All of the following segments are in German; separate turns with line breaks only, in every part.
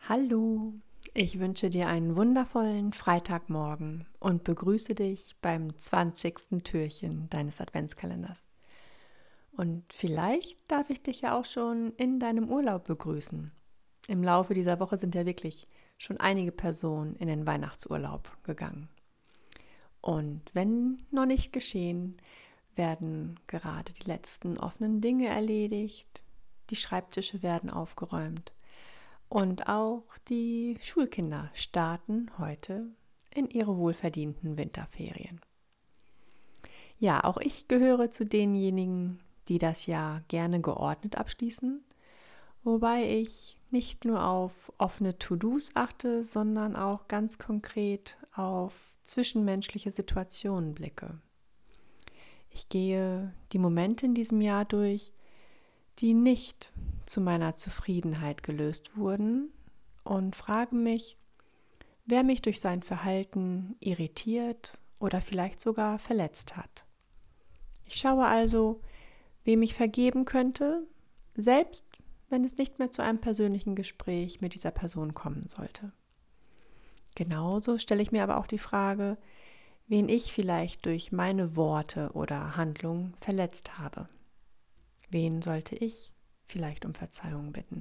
Hallo, ich wünsche dir einen wundervollen Freitagmorgen und begrüße dich beim 20. Türchen deines Adventskalenders. Und vielleicht darf ich dich ja auch schon in deinem Urlaub begrüßen. Im Laufe dieser Woche sind ja wirklich schon einige Personen in den Weihnachtsurlaub gegangen. Und wenn noch nicht geschehen, werden gerade die letzten offenen Dinge erledigt, die Schreibtische werden aufgeräumt. Und auch die Schulkinder starten heute in ihre wohlverdienten Winterferien. Ja, auch ich gehöre zu denjenigen, die das Jahr gerne geordnet abschließen, wobei ich nicht nur auf offene To-Dos achte, sondern auch ganz konkret auf zwischenmenschliche Situationen blicke. Ich gehe die Momente in diesem Jahr durch, die nicht zu meiner Zufriedenheit gelöst wurden und frage mich, wer mich durch sein Verhalten irritiert oder vielleicht sogar verletzt hat. Ich schaue also, wem ich vergeben könnte, selbst wenn es nicht mehr zu einem persönlichen Gespräch mit dieser Person kommen sollte. Genauso stelle ich mir aber auch die Frage, wen ich vielleicht durch meine Worte oder Handlungen verletzt habe. Wen sollte ich vielleicht um Verzeihung bitten?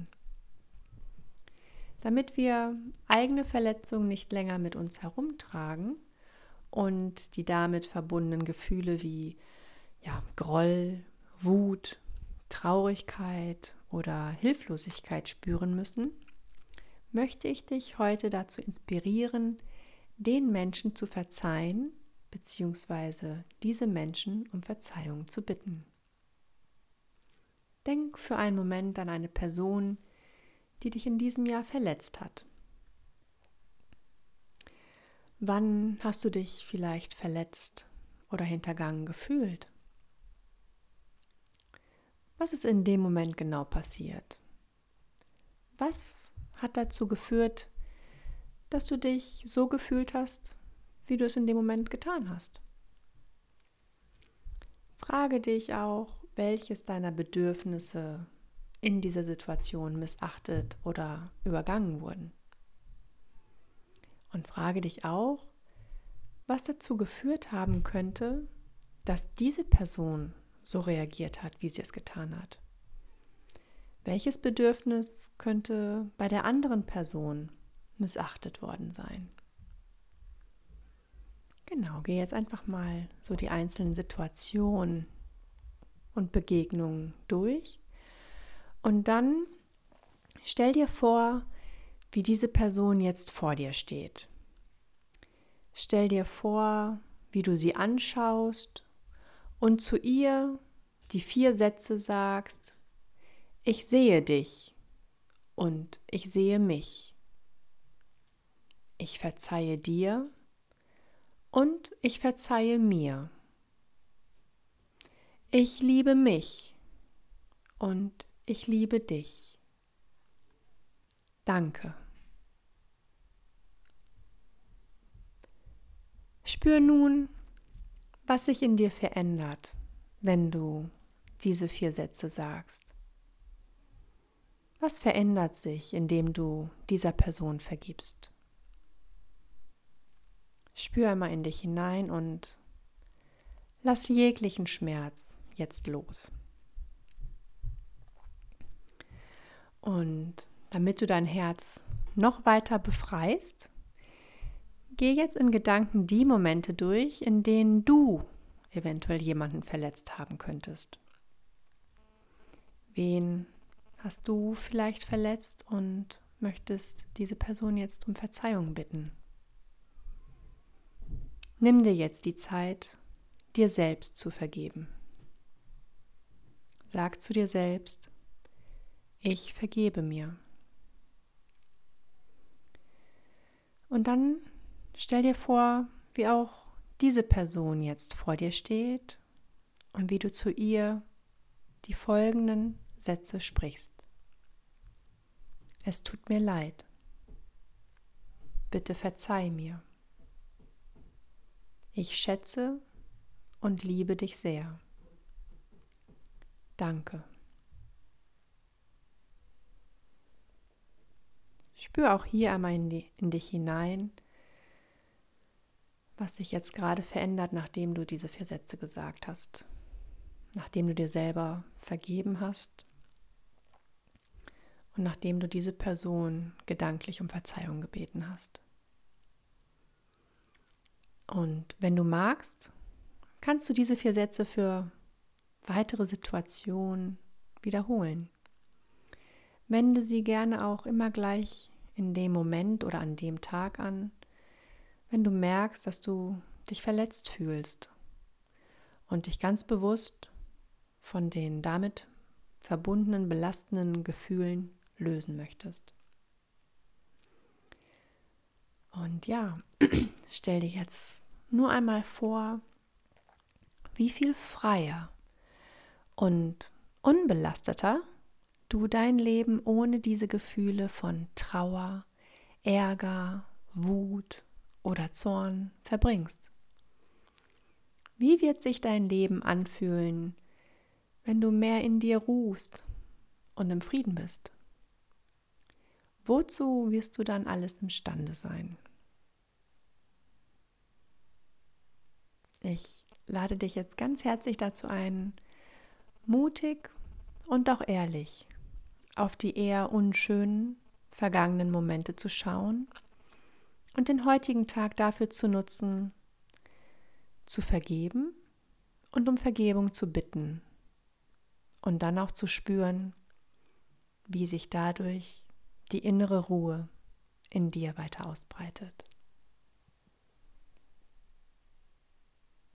Damit wir eigene Verletzungen nicht länger mit uns herumtragen und die damit verbundenen Gefühle wie Groll, Wut, Traurigkeit oder Hilflosigkeit spüren müssen, möchte ich dich heute dazu inspirieren, den Menschen zu verzeihen bzw. diese Menschen um Verzeihung zu bitten. Denk für einen Moment an eine Person, die dich in diesem Jahr verletzt hat. Wann hast du dich vielleicht verletzt oder hintergangen gefühlt? Was ist in dem Moment genau passiert? Was hat dazu geführt, dass du dich so gefühlt hast, wie du es in dem Moment getan hast? Frage dich auch, welches deiner Bedürfnisse in dieser Situation missachtet oder übergangen wurden. Und frage dich auch, was dazu geführt haben könnte, dass diese Person so reagiert hat, wie sie es getan hat. Welches Bedürfnis könnte bei der anderen Person missachtet worden sein? Genau, geh jetzt einfach mal so die einzelnen Situationen und Begegnungen durch und dann stell dir vor, wie diese Person jetzt vor dir steht. Stell dir vor, wie du sie anschaust und zu ihr die 4 Sätze sagst: Ich sehe dich und ich sehe mich. Ich verzeihe dir und ich verzeihe mir. Ich liebe mich und ich liebe dich. Danke. Spür nun, was sich in dir verändert, wenn du diese 4 Sätze sagst. Was verändert sich, indem du dieser Person vergibst? Spür einmal in dich hinein und lass jeglichen Schmerz jetzt los. Und damit du dein Herz noch weiter befreist, geh jetzt in Gedanken die Momente durch, in denen du eventuell jemanden verletzt haben könntest. Wen hast du vielleicht verletzt und möchtest diese Person jetzt um Verzeihung bitten? Nimm dir jetzt die Zeit, dir selbst zu vergeben. Sag zu dir selbst: Ich vergebe mir. Und dann stell dir vor, wie auch diese Person jetzt vor dir steht und wie du zu ihr die folgenden Sätze sprichst. Es tut mir leid. Bitte verzeih mir. Ich schätze und liebe dich sehr. Danke. Spür auch hier einmal in dich hinein, was sich jetzt gerade verändert, nachdem du diese 4 Sätze gesagt hast, nachdem du dir selber vergeben hast und nachdem du diese Person gedanklich um Verzeihung gebeten hast. Und wenn du magst, kannst du diese 4 Sätze für weitere Situationen wiederholen. Wende sie gerne auch immer gleich in dem Moment oder an dem Tag an, wenn du merkst, dass du dich verletzt fühlst und dich ganz bewusst von den damit verbundenen belastenden Gefühlen lösen möchtest. Und ja, stell dir jetzt nur einmal vor, wie viel freier und unbelasteter du dein Leben ohne diese Gefühle von Trauer, Ärger, Wut oder Zorn verbringst. Wie wird sich dein Leben anfühlen, wenn du mehr in dir ruhst und im Frieden bist? Wozu wirst du dann alles imstande sein? Ich lade dich jetzt ganz herzlich dazu ein, mutig und auch ehrlich auf die eher unschönen vergangenen Momente zu schauen und den heutigen Tag dafür zu nutzen, zu vergeben und um Vergebung zu bitten und dann auch zu spüren, wie sich dadurch die innere Ruhe in dir weiter ausbreitet.